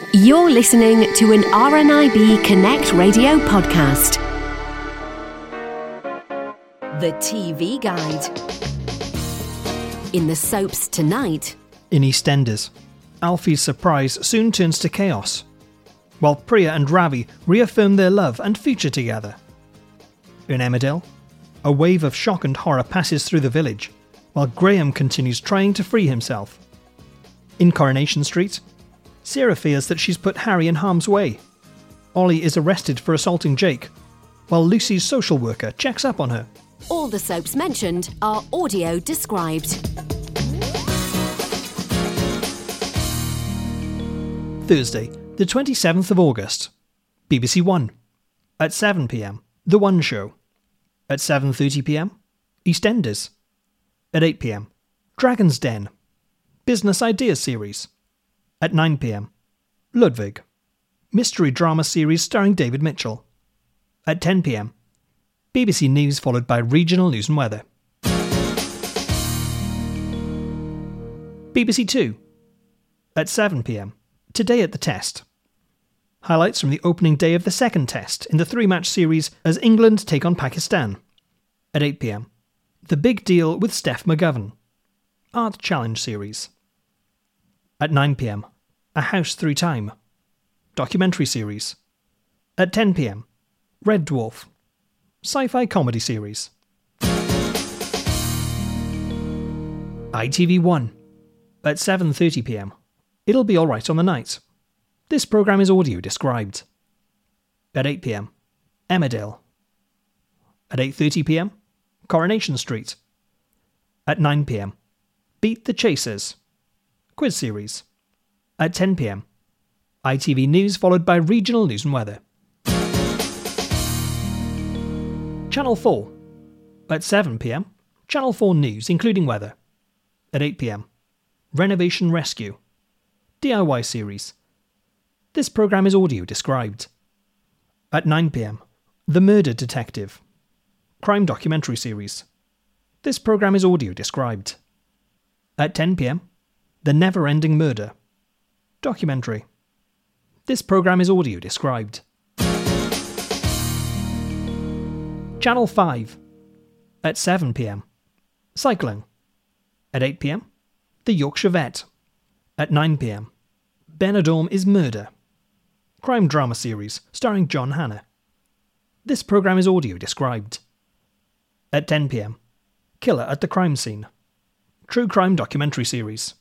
You're listening to an RNIB Connect Radio podcast. The TV Guide. In the soaps tonight. In EastEnders, Alfie's surprise soon turns to chaos, while Priya and Ravi reaffirm their love and future together. In Emmerdale, a wave of shock and horror passes through the village, while Graham continues trying to free himself. In Coronation Street, Sarah fears that she's put Harry in harm's way. Ollie is arrested for assaulting Jake, while Lucy's social worker checks up on her. All the soaps mentioned are audio described. Thursday, the 27th of August. BBC One. At 7 p.m, The One Show. At 7:30 p.m, EastEnders. At 8 p.m, Dragon's Den. Business Ideas series. At 9 p.m, Ludwig. Mystery drama series starring David Mitchell. At 10 p.m, BBC News followed by regional news and weather. BBC Two. At 7 p.m, Today at the Test. Highlights from the opening day of the second test in the three-match series as England take on Pakistan. At 8 p.m, The Big Deal with Steph McGovern. Art Challenge series. At 9 p.m, A House Through Time. Documentary series. At 10 p.m, Red Dwarf. Sci-fi comedy series. ITV1. At 7:30 p.m, It'll Be Alright on the Night. This programme is audio described. At 8 p.m, Emmerdale. At 8:30 p.m, Coronation Street. At 9 p.m, Beat the Chasers. Quiz series. At 10 p.m, ITV News followed by regional news and weather. Channel 4. At 7 p.m, Channel 4 News including weather. At 8 p.m, Renovation Rescue. DIY series. This programme is audio described. At 9 p.m, The Murder Detective. Crime documentary series. This programme is audio described. At 10 p.m, The Never-Ending Murder. Documentary. This programme is audio described. Channel 5. At 7 p.m, Cycling. At 8 p.m, The Yorkshire Vet. At 9 p.m, Benidorm is Murder. Crime drama series starring John Hannah. This programme is audio described. At 10 p.m, Killer at the Crime Scene. True crime documentary series.